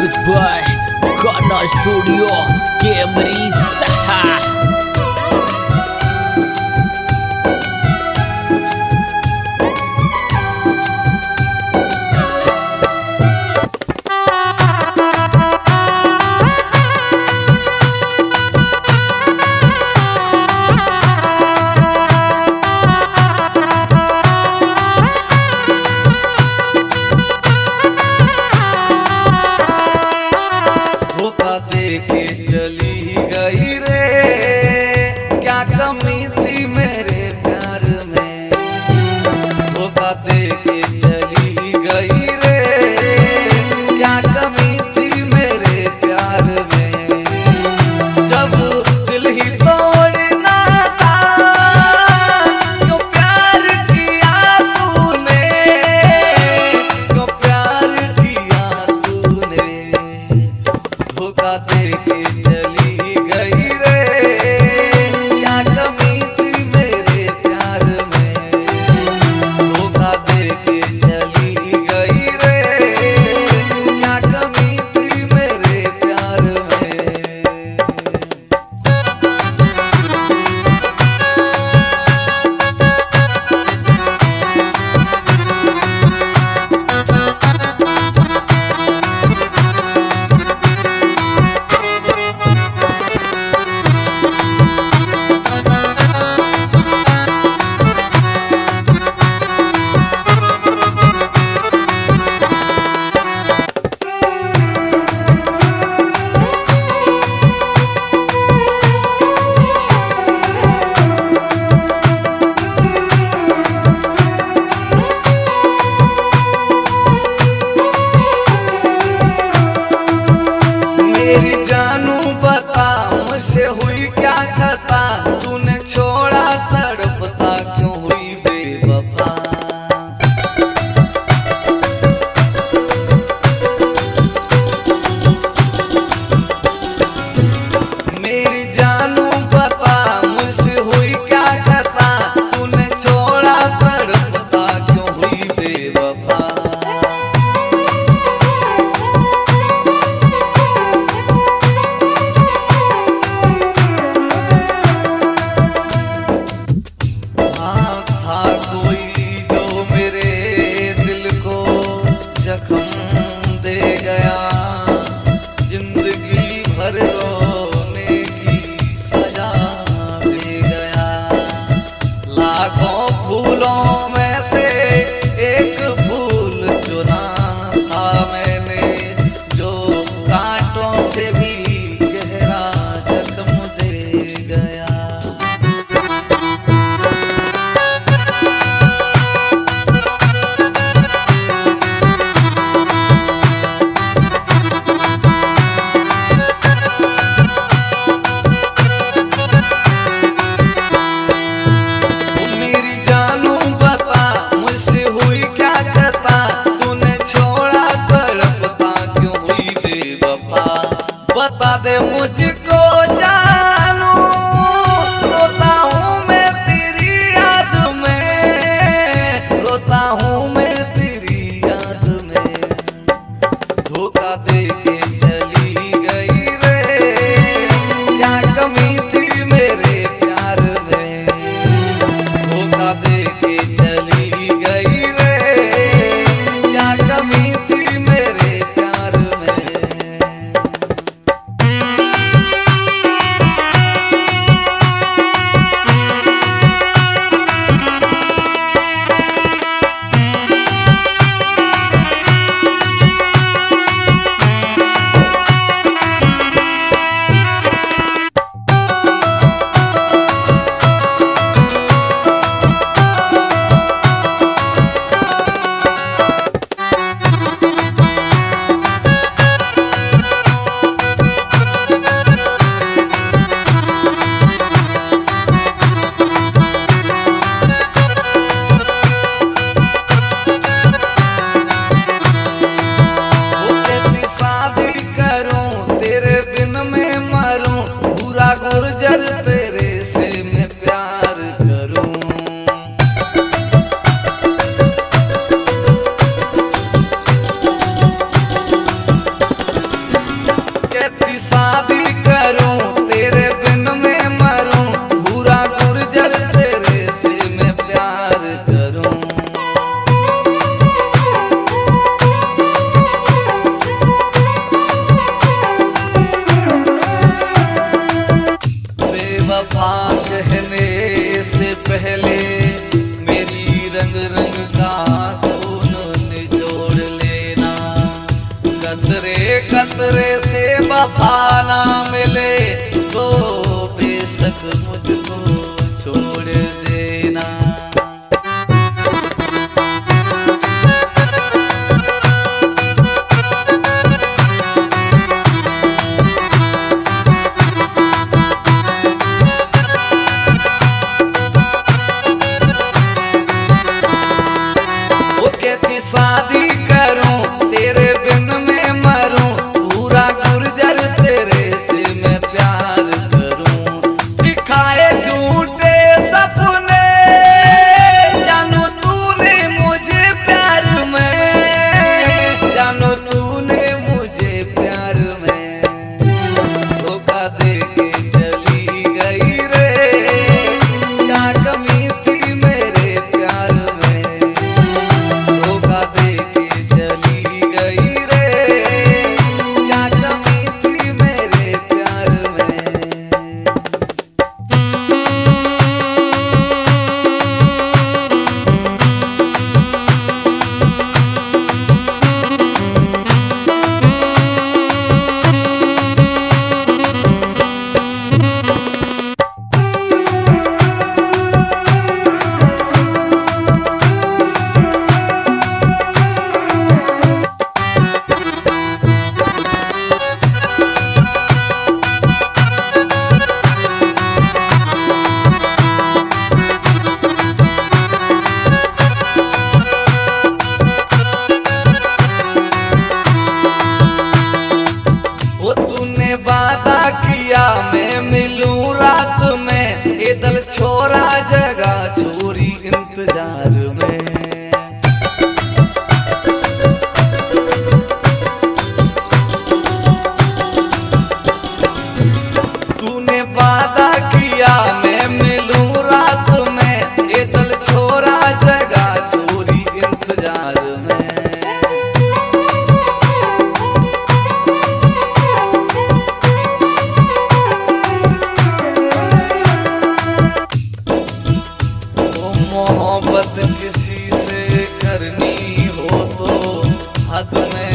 Music by Ghana Studio Camry Saha. के चली गई रे, क्या कमी थी मेरे प्यार में। धोखा दे के चली गई रे, क्या कमी थी मेरे प्यार में। जब दिल ही तोड़ना था, क्यों प्यार किया तूने, क्यों प्यार किया तूने। धोखा दे के चली गई रे, क्या कमी थी मेरे प्यार में। धोखा दे के चली गई रे, क्या कमी थी मेरे प्यार में। मेरी जानू बता, मुझसे हुई क्या खता, तूने छोड़ा तड़पता क्यों हुई बेवफा। मेरी जानू बता, मुझसे हुई क्या खता, तूने छोड़ा तड़पता क्यों हुई बेवफा। जख्म दे गया, जिंदगी भर रोने की सजा दे गया। लाखों फूलों में से एक फूल चुना था मैंने, जो कांटों से भी गहरा जख्म दे गया। खतरे से वफा ना मिले तो बेशक मुझको छोड़ देना। शादी करूं तेरे बिन में मरूं, पूरा गुर्जर तेरे से मैं प्यार करूं। दिखाए झूठे सपने जानो तूने मुझे प्यार में, जानो तूने मुझे प्यार में धोखा दे के चली गई रे। क्या कमी थी मेरे प्यार में, वादा किया मैं मिलूं रात में, ये दल छोरा जगह छोरी इंतजार में। तूने वादा किया मैं मिलूं रात में, ये दल छोरा जगह छोरी इंतजार में। मोहब्बत किसी से करनी हो तो हद में